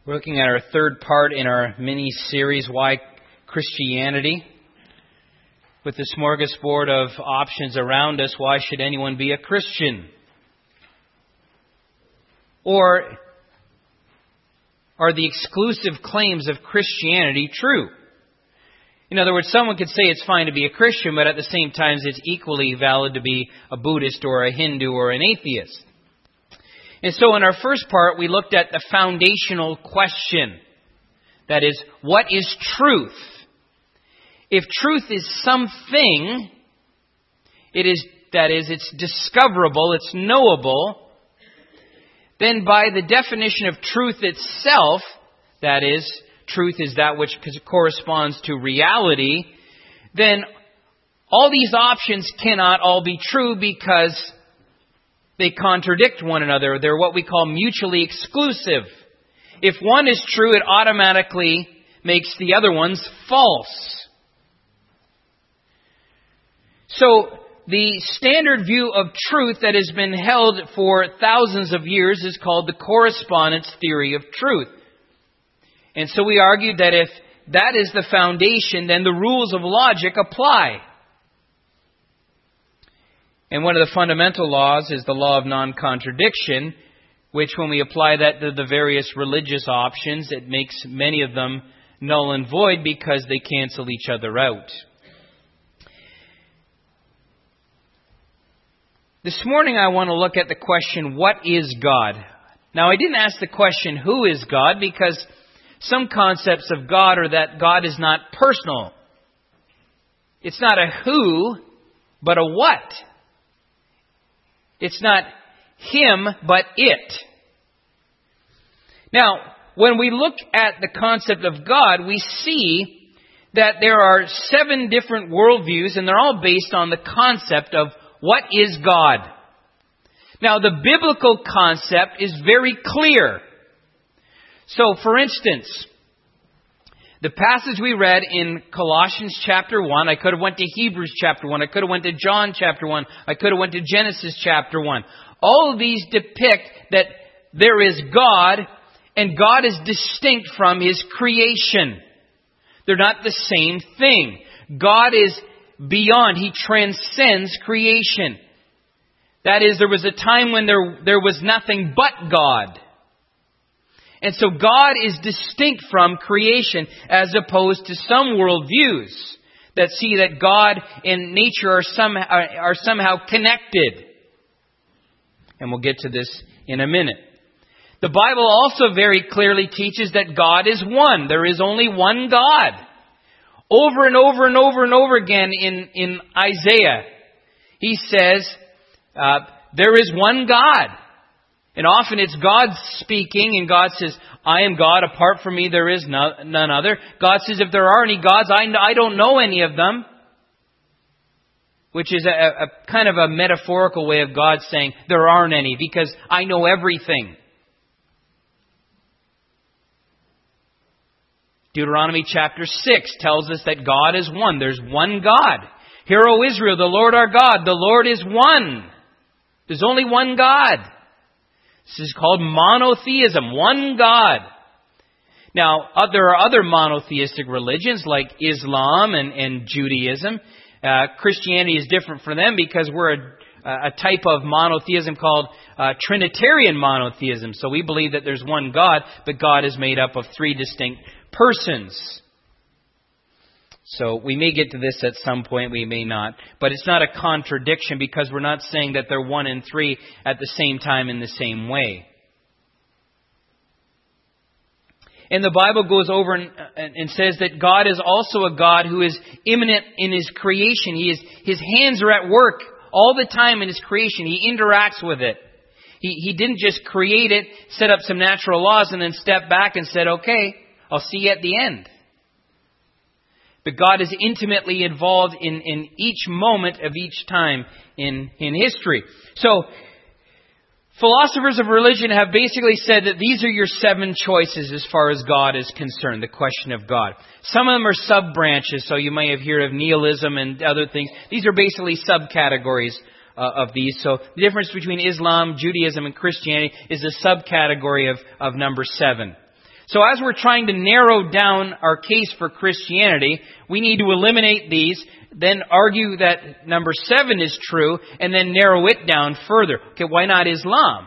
We're looking at our third part in our mini-series, Why Christianity? With the smorgasbord of options around us, why should anyone be a Christian? Or are the exclusive claims of Christianity true? In other words, someone could say it's fine to be a Christian, but at the same time it's equally valid to be a Buddhist or a Hindu or an atheist. And so in our first part, we looked at the foundational question. That is, what is truth? If truth is something, it's discoverable, it's knowable, then by the definition of truth itself, that is, truth is that which corresponds to reality, then all these options cannot all be true because they contradict one another. They're what we call mutually exclusive. If one is true, it automatically makes the other ones false. So the standard view of truth that has been held for thousands of years is called the correspondence theory of truth. And so we argued that if that is the foundation, then the rules of logic apply. And one of the fundamental laws is the law of non-contradiction, which when we apply that to the various religious options, it makes many of them null and void because they cancel each other out. This morning I want to look at the question, what is God? Now I didn't ask the question, who is God? Because some concepts of God are that God is not personal. It's not a who, but a what. It's not him, but it. Now, when we look at the concept of God, we see that there are 7 different worldviews, and they're all based on the concept of what is God. Now, the biblical concept is very clear. So, for instance, the passage we read in Colossians chapter 1, I could have went to Hebrews chapter 1, I could have went to John chapter 1, I could have went to Genesis chapter 1. All of these depict that there is God, and God is distinct from His creation. They're not the same thing. God is beyond. He transcends creation. That is, there was a time when there was nothing but God. And so God is distinct from creation as opposed to some worldviews that see that God and nature are somehow connected. And we'll get to this in a minute. The Bible also very clearly teaches that God is one. There is only one God. Over and over and over and over again in Isaiah, he says, there is one God. And often it's God speaking, and God says, I am God, apart from me there is none other. God says, if there are any gods, I don't know any of them. Which is a kind of a metaphorical way of God saying, there aren't any, because I know everything. Deuteronomy chapter 6 tells us that God is one. There's one God. Hear, O Israel, the Lord our God, the Lord is one. There's only one God. This is called monotheism, one God. Now, there are other monotheistic religions like Islam and Judaism. Christianity is different from them because we're a type of monotheism called Trinitarian monotheism. So we believe that there's one God, but God is made up of 3 distinct persons. So we may get to this at some point, we may not. But it's not a contradiction because we're not saying that they're 1 and 3 at the same time in the same way. And the Bible goes over and says that God is also a God who is immanent in His creation. His hands are at work all the time in His creation. He interacts with it. He didn't just create it, set up some natural laws, and then step back and said, okay, I'll see you at the end. But God is intimately involved in each moment of each time in history. So, philosophers of religion have basically said that these are your 7 choices as far as God is concerned, the question of God. Some of them are sub-branches, so you may have heard of nihilism and other things. These are basically subcategories of these. So the difference between Islam, Judaism, and Christianity is a subcategory of number 7. So as we're trying to narrow down our case for Christianity, we need to eliminate these, then argue that number 7 is true, and then narrow it down further. Okay, why not Islam?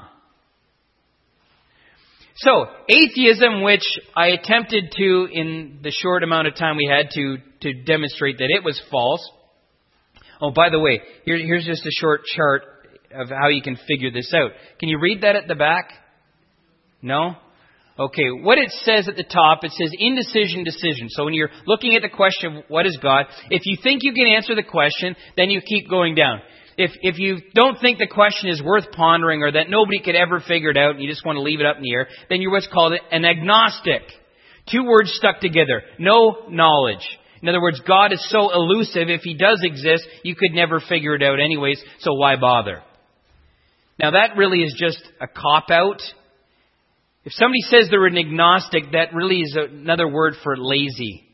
So, atheism, which I attempted to, in the short amount of time we had, to demonstrate that it was false. Oh, by the way, here's just a short chart of how you can figure this out. Can you read that at the back? No? Okay, what it says at the top, it says indecision, decision. So when you're looking at the question, what is God? If you think you can answer the question, then you keep going down. If you don't think the question is worth pondering or that nobody could ever figure it out and you just want to leave it up in the air, then you're what's called an agnostic. 2 words stuck together. No knowledge. In other words, God is so elusive, if He does exist, you could never figure it out anyways, so why bother? Now that really is just a cop-out. If somebody says they're an agnostic, that really is another word for lazy.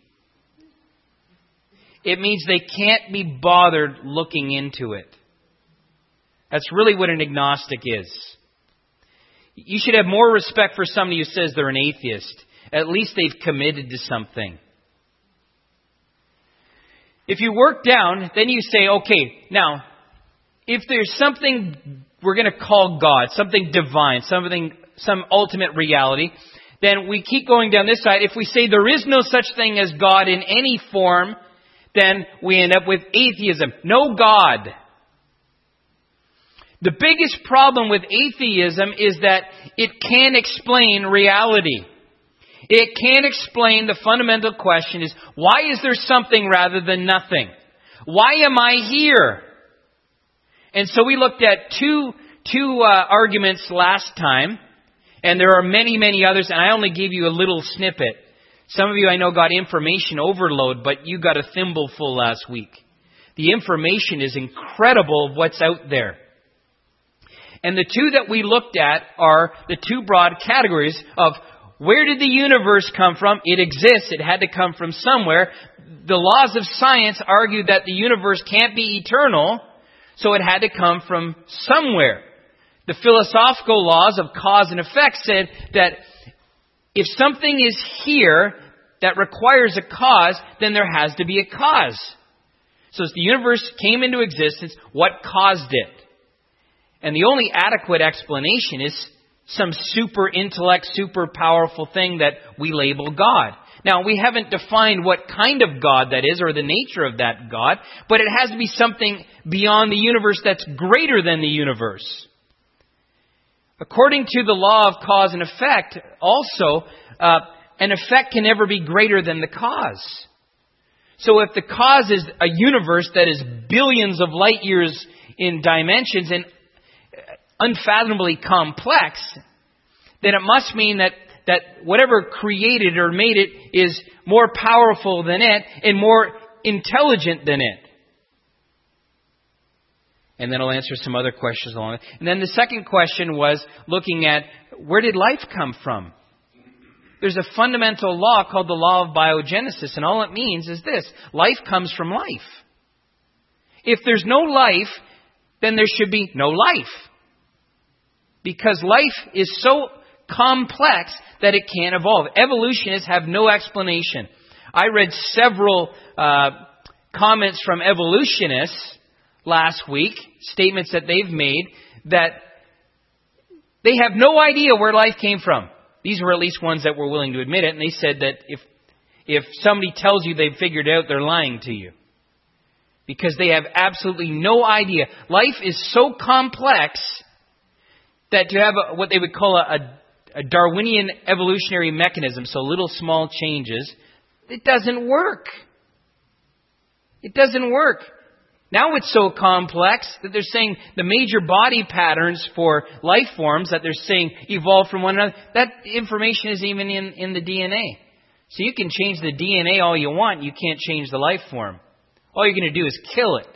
It means they can't be bothered looking into it. That's really what an agnostic is. You should have more respect for somebody who says they're an atheist. At least they've committed to something. If you work down, then you say, okay, now, if there's something we're going to call God, something divine, some ultimate reality, then we keep going down this side. If we say there is no such thing as God in any form, then we end up with atheism. No God. The biggest problem with atheism is that it can't explain reality. It can't explain the fundamental question is, why is there something rather than nothing? Why am I here? And so we looked at two arguments last time, and there are many, many others, and I only gave you a little snippet. Some of you I know got information overload, but you got a thimbleful last week. The information is incredible of what's out there. And the 2 that we looked at are the 2 broad categories of where did the universe come from? It exists. It had to come from somewhere. The laws of science argue that the universe can't be eternal, so it had to come from somewhere. The philosophical laws of cause and effect said that if something is here that requires a cause, then there has to be a cause. So as the universe came into existence, what caused it? And the only adequate explanation is some super intellect, super powerful thing that we label God. Now, we haven't defined what kind of God that is or the nature of that God, but it has to be something beyond the universe that's greater than the universe. According to the law of cause and effect, also, an effect can never be greater than the cause. So if the cause is a universe that is billions of light years in dimensions and unfathomably complex, then it must mean that whatever created or made it is more powerful than it and more intelligent than it. And then I'll answer some other questions along it. And then the second question was looking at where did life come from? There's a fundamental law called the law of biogenesis, and all it means is this: life comes from life. If there's no life, then there should be no life. Because life is so complex that it can't evolve. Evolutionists have no explanation. I read several comments from evolutionists last week, statements that they've made, that they have no idea where life came from. These were at least ones that were willing to admit it, and they said that if somebody tells you they've figured it out, they're lying to you. Because they have absolutely no idea. Life is so complex that to have what they would call a Darwinian evolutionary mechanism, so little small changes, it doesn't work. It doesn't work. Now it's so complex that they're saying the major body patterns for life forms that they're saying evolve from one another, that information is even in the DNA. So you can change the DNA all you want, you can't change the life form. All you're going to do is kill it.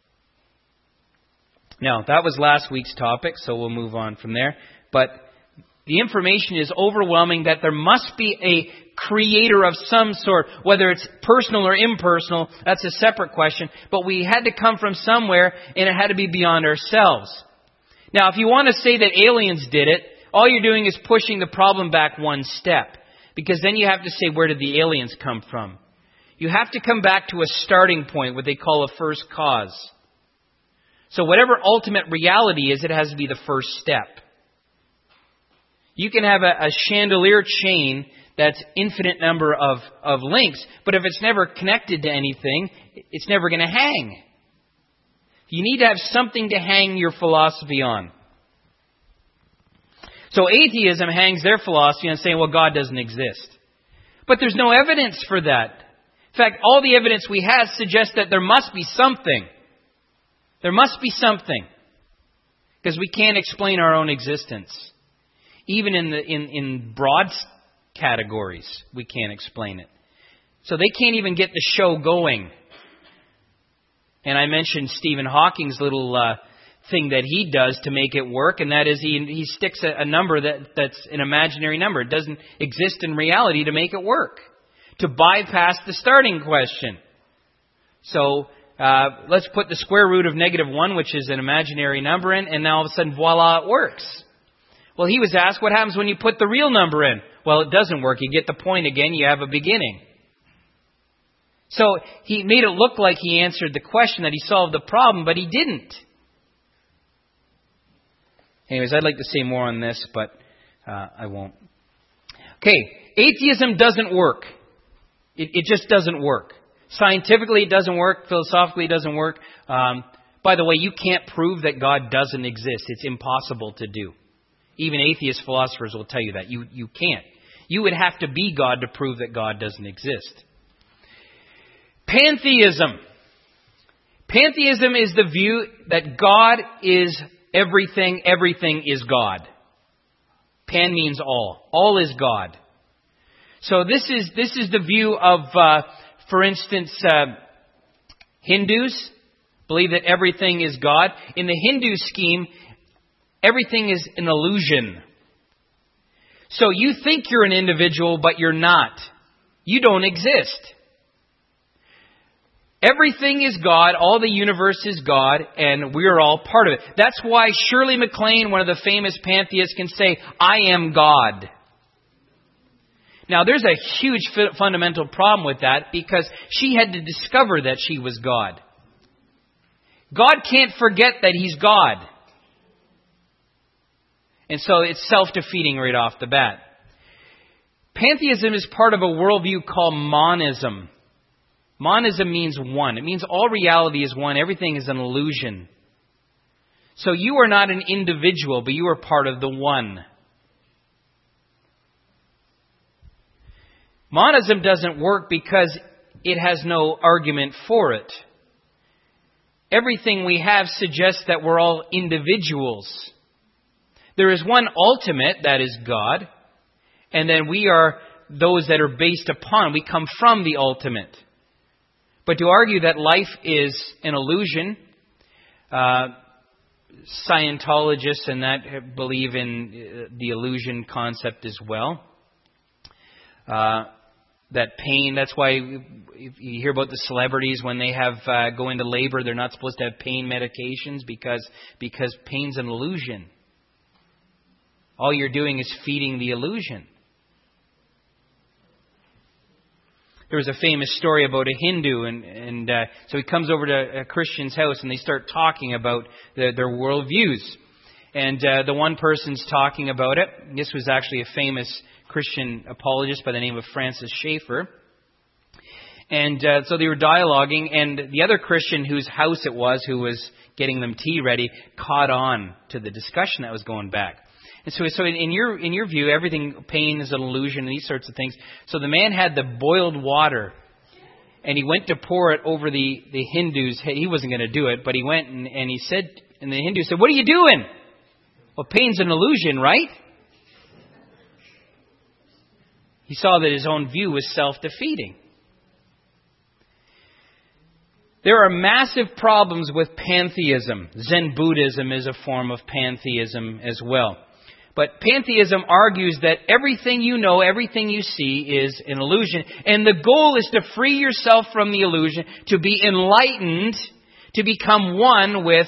Now, that was last week's topic, so we'll move on from there. But the information is overwhelming that there must be a creator of some sort, whether it's personal or impersonal, that's a separate question. But we had to come from somewhere, and it had to be beyond ourselves. Now, if you want to say that aliens did it, all you're doing is pushing the problem back one step. Because then you have to say, where did the aliens come from? You have to come back to a starting point, what they call a first cause. So whatever ultimate reality is, it has to be the first step. You can have a chandelier chain that's infinite number of links, but if it's never connected to anything, it's never going to hang. You need to have something to hang your philosophy on. So atheism hangs their philosophy on saying, well, God doesn't exist. But there's no evidence for that. In fact, all the evidence we have suggests that there must be something. There must be something. Because we can't explain our own existence. Even in broad categories, we can't explain it. So they can't even get the show going. And I mentioned Stephen Hawking's little thing that he does to make it work, and that is he sticks a number that's an imaginary number. It doesn't exist in reality to make it work, to bypass the starting question. So let's put the square root of -1, which is an imaginary number, in, and now all of a sudden, voila, it works. Well, he was asked, what happens when you put the real number in? Well, it doesn't work. You get the point again. You have a beginning. So he made it look like he answered the question, that he solved the problem, but he didn't. Anyways, I'd like to say more on this, but I won't. Okay, atheism doesn't work. It just doesn't work. Scientifically, it doesn't work. Philosophically, it doesn't work. By the way, you can't prove that God doesn't exist. It's impossible to do. Even atheist philosophers will tell you that. You can't. You would have to be God to prove that God doesn't exist. Pantheism. Pantheism is the view that God is everything. Everything is God. Pan means all. All is God. So this is the view of, for instance, Hindus believe that everything is God. In the Hindu scheme, everything is an illusion. So you think you're an individual, but you're not. You don't exist. Everything is God. All the universe is God, and we're all part of it. That's why Shirley MacLaine, one of the famous pantheists, can say, I am God. Now, there's a huge fundamental problem with that, because she had to discover that she was God. God can't forget that He's God. And so it's self-defeating right off the bat. Pantheism is part of a worldview called monism. Monism means one. It means all reality is one. Everything is an illusion. So you are not an individual, but you are part of the one. Monism doesn't work because it has no argument for it. Everything we have suggests that we're all individuals. There is one ultimate, that is God, and then we are those that are based upon. We come from the ultimate. But to argue that life is an illusion, Scientologists and that believe in the illusion concept as well. That pain, that's why if you hear about the celebrities when they have go into labor, they're not supposed to have pain medications because pain's an illusion. All you're doing is feeding the illusion. There was a famous story about a Hindu, and so he comes over to a Christian's house, and they start talking about their worldviews. And the one person's talking about it. This was actually a famous Christian apologist by the name of Francis Schaeffer. And so they were dialoguing, and the other Christian whose house it was, who was getting them tea ready, caught on to the discussion that was going back. And so in your view, everything, pain is an illusion and these sorts of things. So the man had the boiled water, and he went to pour it over the Hindu's head. He wasn't going to do it, but he went and he said, and the Hindu said, "What are you doing?" Well, pain's an illusion, right? He saw that his own view was self-defeating. There are massive problems with pantheism. Zen Buddhism is a form of pantheism as well. But pantheism argues that everything you know, everything you see is an illusion. And the goal is to free yourself from the illusion, to be enlightened, to become one with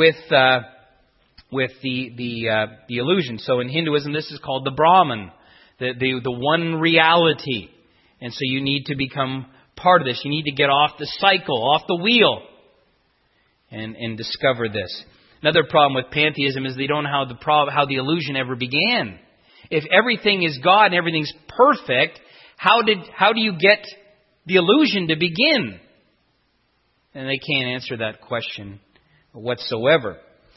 the illusion. So in Hinduism, this is called the Brahman. the one reality. And so you need to become part of this. You need to get off the cycle, off the wheel, and discover this. Another problem with pantheism is they don't know how the illusion ever began. If everything is God and everything's perfect, how do you get the illusion to begin? And they can't answer that question whatsoever.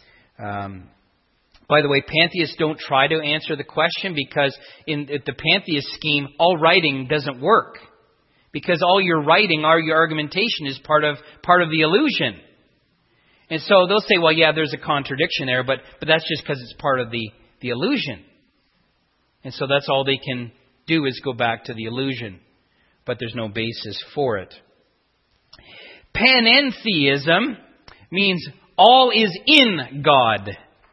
By the way, pantheists don't try to answer the question because in the pantheist scheme, all writing doesn't work. Because all your writing, all your argumentation is part of the illusion. And so they'll say, well, yeah, there's a contradiction there, but that's just because it's part of the illusion. And so that's all they can do is go back to the illusion. But there's no basis for it. Panentheism means all is in God.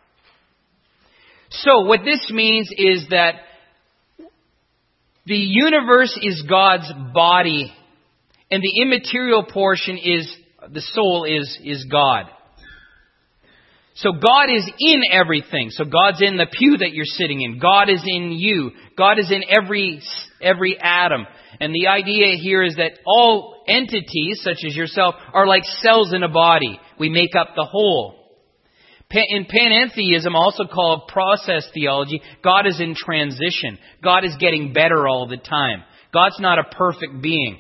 So what this means is that the universe is God's body, and the immaterial portion is the soul is God. So God is in everything. So God's in the pew that you're sitting in. God is in you. God is in every atom. And the idea here is that all entities, such as yourself, are like cells in a body. We make up the whole. In panentheism, also called process theology, God is in transition. God is getting better all the time. God's not a perfect being.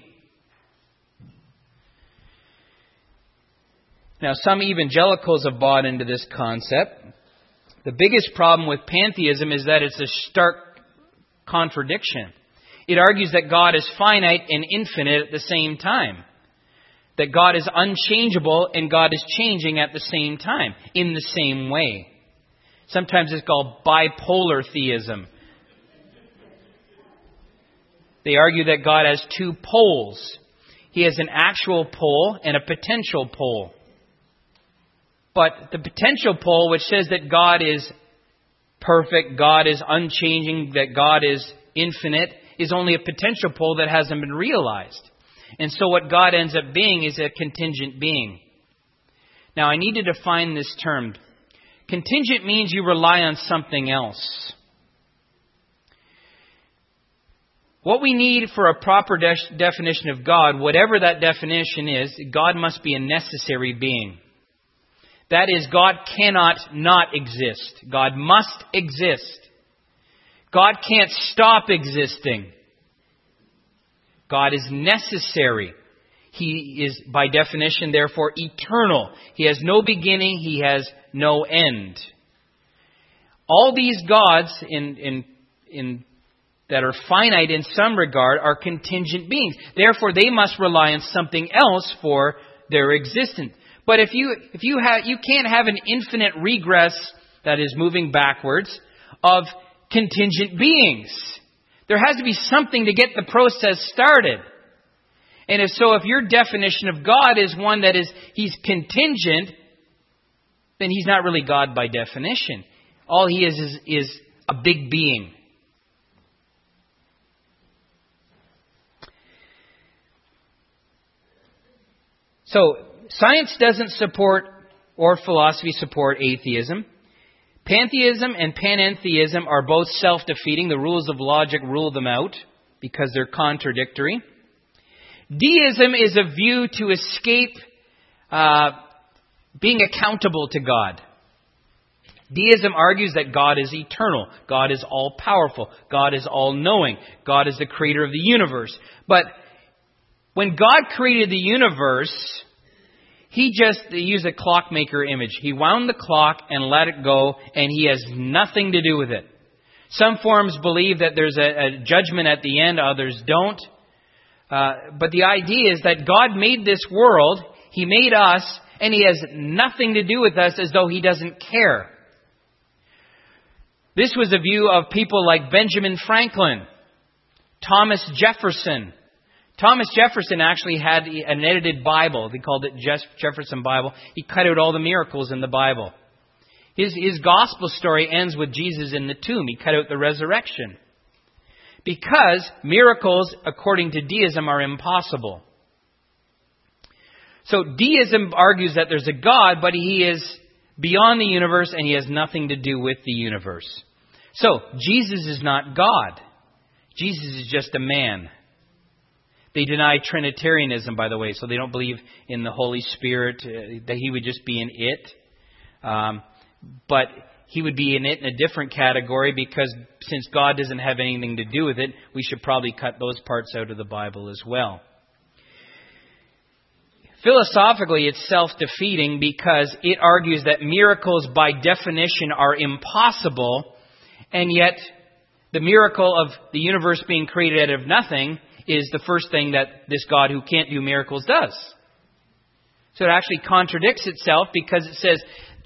Now, some evangelicals have bought into this concept. The biggest problem with pantheism is that it's a stark contradiction. It argues that God is finite and infinite at the same time. That God is unchangeable and God is changing at the same time, in the same way. Sometimes it's called bipolar theism. They argue that God has two poles. He has an actual pole and a potential pole. But the potential pole, which says that God is perfect, God is unchanging, that God is infinite, is only a potential pole that hasn't been realized. And so what God ends up being is a contingent being. Now I need to define this term. Contingent means you rely on something else. What we need for a proper definition of God, whatever that definition is, God must be a necessary being. That is, God cannot not exist. God must exist. God can't stop existing. God is necessary. He is, by definition, therefore, eternal. He has no beginning. He has no end. All these gods that are finite in some regard are contingent beings. Therefore, they must rely on something else for their existence. But if you can't have an infinite regress that is moving backwards of contingent beings. There has to be something to get the process started. And if your definition of God is one that is He's contingent, then He's not really God by definition. All He is a big being. So, science doesn't support, or philosophy support, atheism. Pantheism and panentheism are both self-defeating. The rules of logic rule them out because they're contradictory. Deism is a view to escape being accountable to God. Deism argues that God is eternal. God is all-powerful. God is all-knowing. God is the creator of the universe. But when God created the universe, He used a clockmaker image. He wound the clock and let it go, and He has nothing to do with it. Some forms believe that there's a judgment at the end, others don't. But the idea is that God made this world, He made us, and He has nothing to do with us as though He doesn't care. This was the view of people like Benjamin Franklin, Thomas Jefferson. Thomas Jefferson actually had an edited Bible. They called it Jefferson Bible. He cut out all the miracles in the Bible. His gospel story ends with Jesus in the tomb. He cut out the resurrection. Because miracles, according to deism, are impossible. So deism argues that there's a God, but He is beyond the universe and He has nothing to do with the universe. So Jesus is not God. Jesus is just a man. They deny Trinitarianism, by the way, so they don't believe in the Holy Spirit, that He would just be an it. But He would be in it in a different category, because since God doesn't have anything to do with it, we should probably cut those parts out of the Bible as well. Philosophically, it's self-defeating because it argues that miracles by definition are impossible, and yet the miracle of the universe being created out of nothing is the first thing that this God who can't do miracles does. So it actually contradicts itself, because it says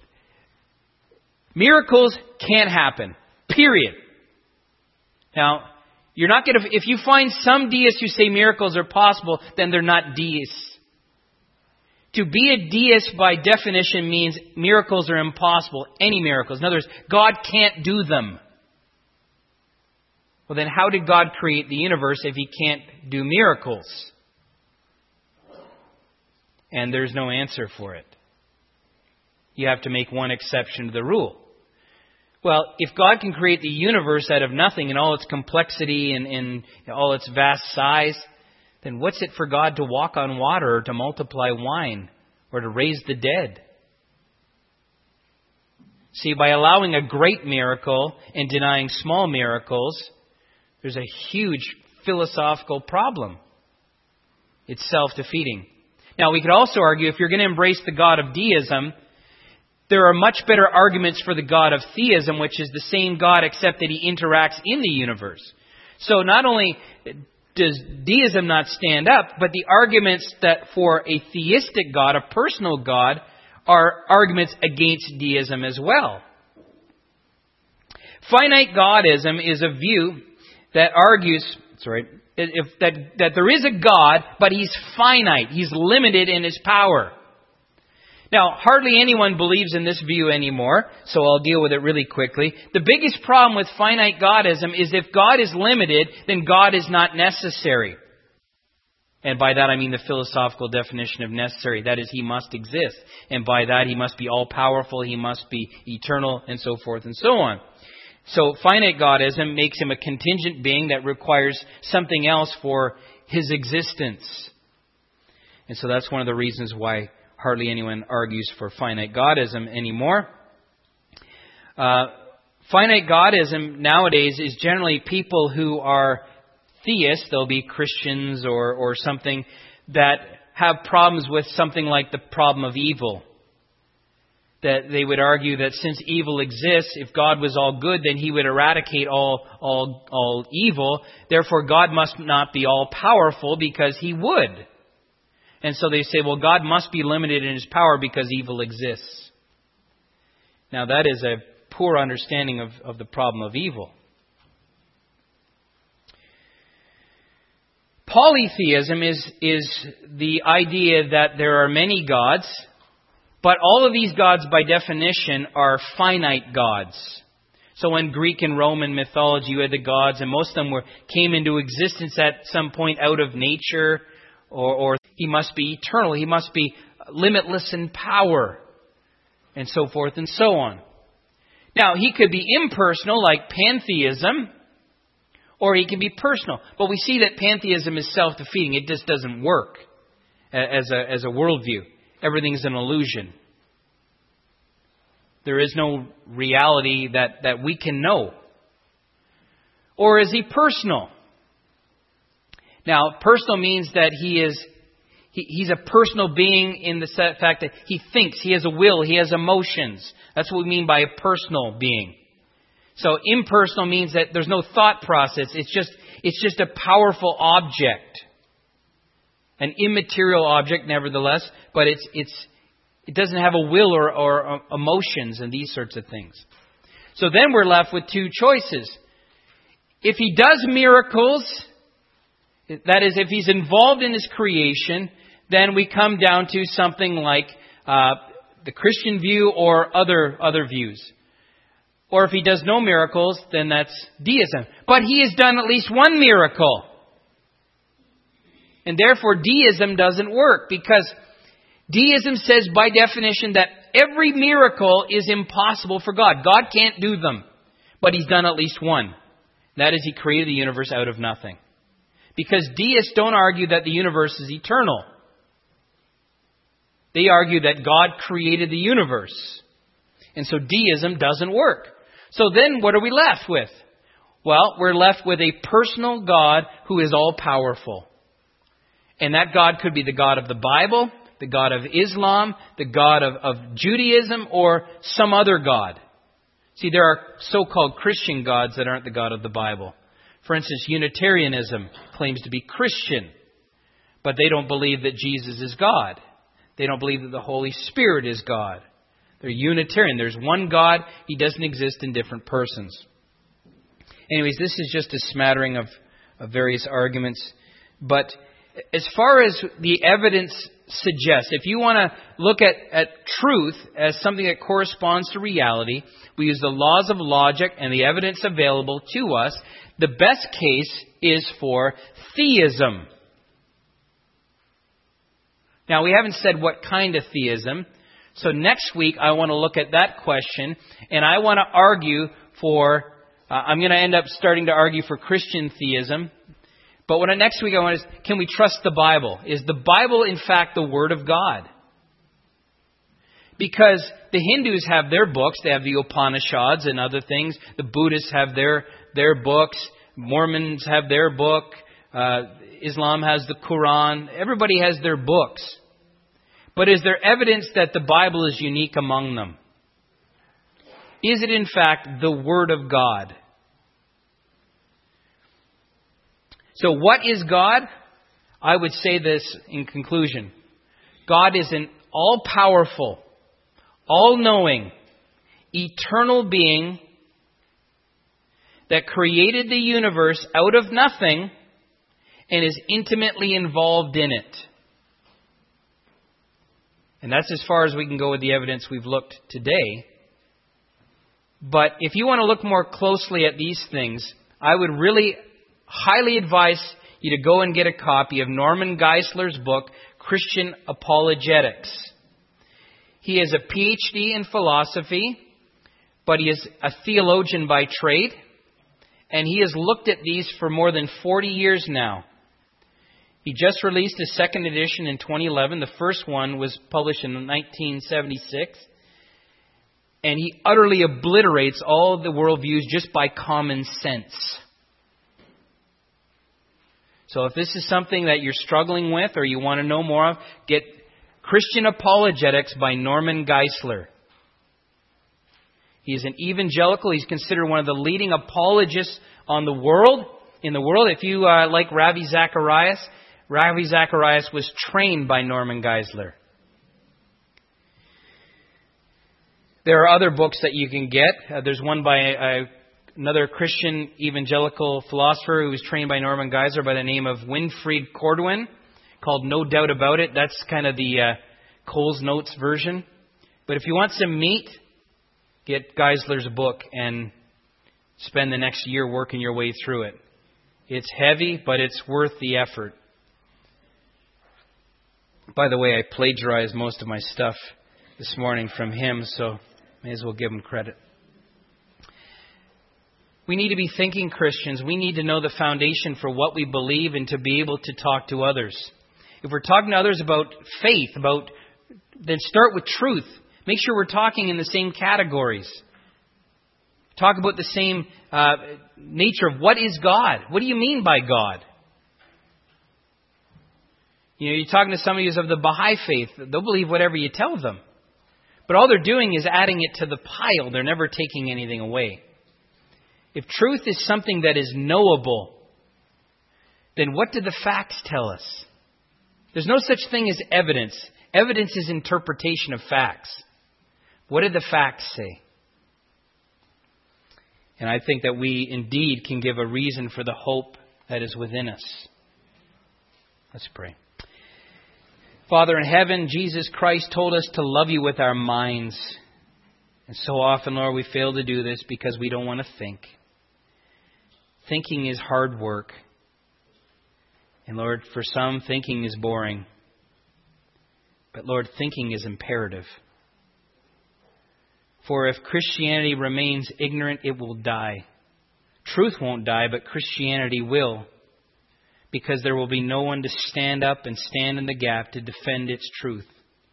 miracles can't happen. Period. Now, you're not going to, if you find some deists who say miracles are possible, then they're not deists. To be a deist by definition means miracles are impossible. Any miracles. In other words, God can't do them. Well, then how did God create the universe if He can't do miracles? And there's no answer for it. You have to make one exception to the rule. Well, if God can create the universe out of nothing in all its complexity and in all its vast size, then what's it for God to walk on water or to multiply wine or to raise the dead? See, by allowing a great miracle and denying small miracles, there's a huge philosophical problem. It's self-defeating. Now, we could also argue, if you're going to embrace the God of deism, there are much better arguments for the God of theism, which is the same God except that He interacts in the universe. So not only does deism not stand up, but the arguments that for a theistic God, a personal God, are arguments against deism as well. Finite Godism is a view that argues, that there is a God, but He's finite. He's limited in His power. Now, hardly anyone believes in this view anymore, so I'll deal with it really quickly. The biggest problem with finite Godism is if God is limited, then God is not necessary. And by that I mean the philosophical definition of necessary. That is, He must exist. And by that He must be all-powerful, He must be eternal, and so forth and so on. So finite Godism makes Him a contingent being that requires something else for His existence. And so that's one of the reasons why hardly anyone argues for finite Godism anymore. Finite Godism nowadays is generally people who are theists. They'll be Christians or something that have problems with something like the problem of evil. That they would argue that since evil exists, if God was all good, then He would eradicate all evil. Therefore, God must not be all powerful, because He would. And so they say, well, God must be limited in His power because evil exists. Now, that is a poor understanding of the problem of evil. Polytheism is the idea that there are many gods, but all of these gods, by definition, are finite gods. So in Greek and Roman mythology, you had the gods, and most of them came into existence at some point out of nature, or He must be eternal, He must be limitless in power, and so forth and so on. Now, He could be impersonal, like pantheism, or He can be personal. But we see that pantheism is self-defeating. It just doesn't work as a worldview. Everything's an illusion. There is no reality that we can know. Or is He personal? Now, personal means that He's a personal being in the fact that He thinks, He has a will, He has emotions. That's what we mean by a personal being. So impersonal means that there's no thought process. It's just a powerful object. An immaterial object, nevertheless, but it doesn't have a will or emotions and these sorts of things. So then we're left with two choices. If He does miracles, that is, if He's involved in His creation, then we come down to something like the Christian view or other views. Or if He does no miracles, then that's deism. But He has done at least one miracle. And therefore deism doesn't work, because deism says by definition that every miracle is impossible for God. God can't do them. But He's done at least one. That is, He created the universe out of nothing. Because deists don't argue that the universe is eternal. They argue that God created the universe. And so deism doesn't work. So then what are we left with? Well, we're left with a personal God who is all-powerful. And that God could be the God of the Bible, the God of Islam, the God of Judaism, or some other God. See, there are so-called Christian gods that aren't the God of the Bible. For instance, Unitarianism claims to be Christian, but they don't believe that Jesus is God. They don't believe that the Holy Spirit is God. They're Unitarian. There's one God. He doesn't exist in different persons. Anyways, this is just a smattering of various arguments. But as far as the evidence suggests, if you want to look at truth as something that corresponds to reality, we use the laws of logic and the evidence available to us. The best case is for theism. Now, we haven't said what kind of theism. So next week, I want to look at that question, and I want to argue for, I'm going to end up starting to argue for Christian theism. But next week I want to, can we trust the Bible? Is the Bible, in fact, the Word of God? Because the Hindus have their books. They have the Upanishads and other things. The Buddhists have their books. Mormons have their book. Islam has the Quran. Everybody has their books. But is there evidence that the Bible is unique among them? Is it in fact the Word of God? So what is God? I would say this in conclusion. God is an all-powerful, all-knowing, eternal being that created the universe out of nothing and is intimately involved in it. And that's as far as we can go with the evidence we've looked today. But if you want to look more closely at these things, I would really highly advise you to go and get a copy of Norman Geisler's book, Christian Apologetics. He is a PhD in philosophy, but he is a theologian by trade, and he has looked at these for more than 40 years now. He just released a second edition in 2011. The first one was published in 1976. And he utterly obliterates all of the worldviews just by common sense. So if this is something that you're struggling with or you want to know more of, get Christian Apologetics by Norman Geisler. He is an evangelical. He's considered one of the leading apologists in the world. If you like Ravi Zacharias was trained by Norman Geisler. There are other books that you can get. There's one by another Christian evangelical philosopher who was trained by Norman Geisler by the name of Winfried Corduan, called No Doubt About It. That's kind of the Cole's Notes version. But if you want some meat, get Geisler's book and spend the next year working your way through it. It's heavy, but it's worth the effort. By the way, I plagiarized most of my stuff this morning from him, so may as well give him credit. We need to be thinking Christians. We need to know the foundation for what we believe and to be able to talk to others. If we're talking to others about faith, then start with truth. Make sure we're talking in the same categories. Talk about the same nature of what is God. What do you mean by God? You're talking to somebody who's of the Baha'i faith. They'll believe whatever you tell them. But all they're doing is adding it to the pile. They're never taking anything away. If truth is something that is knowable, then what do the facts tell us? There's no such thing as evidence. Evidence is interpretation of facts. What did the facts say? And I think that we indeed can give a reason for the hope that is within us. Let's pray. Father in heaven, Jesus Christ told us to love you with our minds. And so often, Lord, we fail to do this because we don't want to think. Thinking is hard work. And Lord, for some, thinking is boring. But Lord, thinking is imperative. For if Christianity remains ignorant, it will die. Truth won't die, but Christianity will, because there will be no one to stand up and stand in the gap to defend its truth.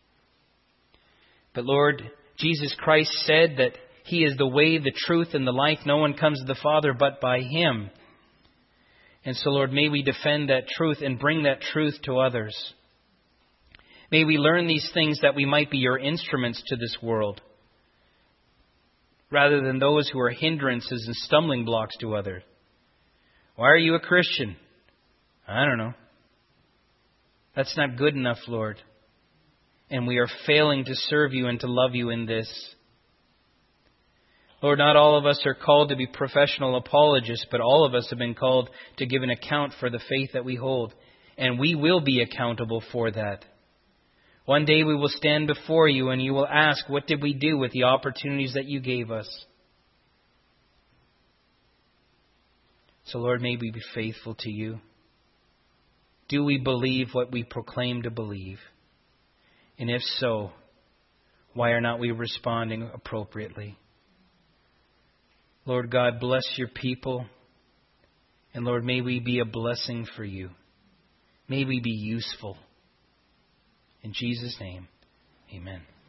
But Lord, Jesus Christ said that He is the way, the truth, and the life. No one comes to the Father but by Him. And so, Lord, may we defend that truth and bring that truth to others. May we learn these things that we might be your instruments to this world, rather than those who are hindrances and stumbling blocks to others. Why are you a Christian? I don't know. That's not good enough, Lord. And we are failing to serve you and to love you in this. Lord, not all of us are called to be professional apologists, but all of us have been called to give an account for the faith that we hold. And we will be accountable for that. One day we will stand before you and you will ask, what did we do with the opportunities that you gave us? So Lord, may we be faithful to you. Do we believe what we proclaim to believe? And if so, why are not we responding appropriately? Lord God, bless your people. And Lord, may we be a blessing for you. May we be useful. In Jesus' name, amen.